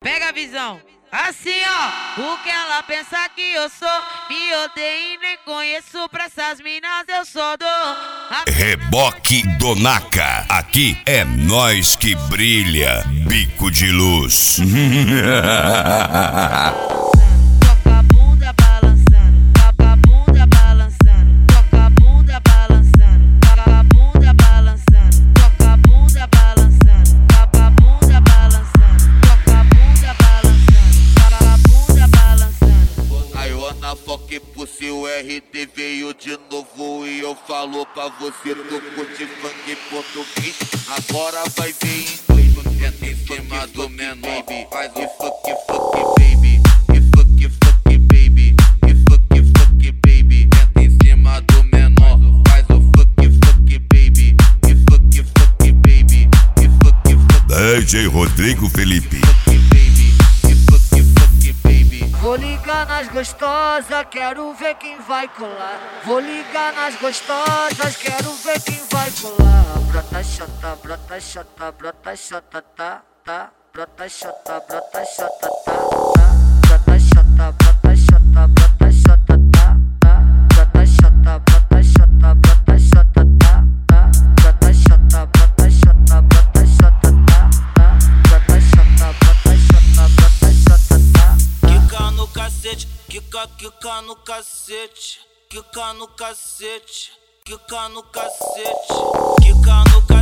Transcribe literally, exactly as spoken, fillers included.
Pega a visão. Assim, ó, o que ela pensa que eu sou, me odeio e nem conheço, pra essas minas eu só dou. A... Reboque Donaca, aqui é nós que brilha, bico de luz. Toca a bunda balançando, toca a bunda balançando, toca a bunda balançando, toca a bunda balançando, toca a bunda balançando, toca a bunda balançando, toca a bunda balançando. I wanna fuck pussy, o R D veio de novo e eu falo pra você, tu curte funk português, agora vai ver inglês. Entra em cima do menor, faz o fuck fuck baby, e fuck fuck baby, e fuck fuck baby. Entra em cima do menor, faz o fuck fuck baby, e fuck fuck baby, e fuck fuck. D J Rodrigo Felipe. Vou ligar nas gostosas, quero ver quem vai colar. Vou ligar nas gostosas, quero ver quem vai colar. Brota chata, brota chata, brota chata, tá, tá. Brota chata, brota chata, tá, tá. Brota chata, brota chata, brota chata, tá, tá. Brota chata, brota chata, brota chata, tá, tá. Brota chata, brota chata, brota chata, tá, tá. Brota chata, brota chata, brota chata, tá. Quica no cacete, quica, quica no cacete, quica no cacete, quica no cacete, quica no cacete.